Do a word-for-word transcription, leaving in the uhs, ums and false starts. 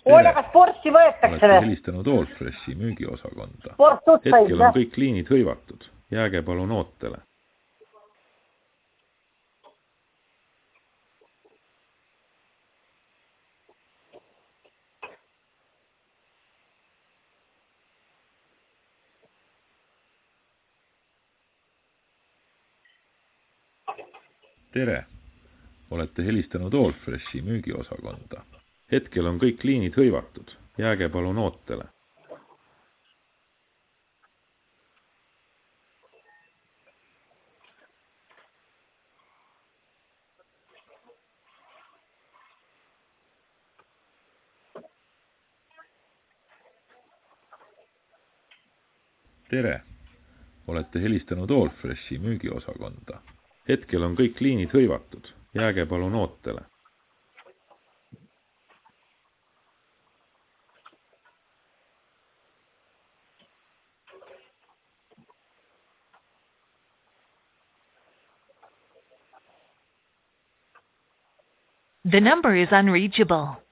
Oole, kas Porsche võetakse olete või? helistanud Allfreshi müügiosakonda. Porsche Hetkel on utsaid, kõik liinid hõivatud. Jääge palun ootele. Tere! Olete helistanud Allfreshi müügiosakonda. Hetkel on kõik liinid hõivatud. Jääge palun ootele. Tere! Olete helistanud Allfreshi müügiosakonda. Hetkel on kõik liinid hõivatud. Jääge palun ootele. The number is unreachable.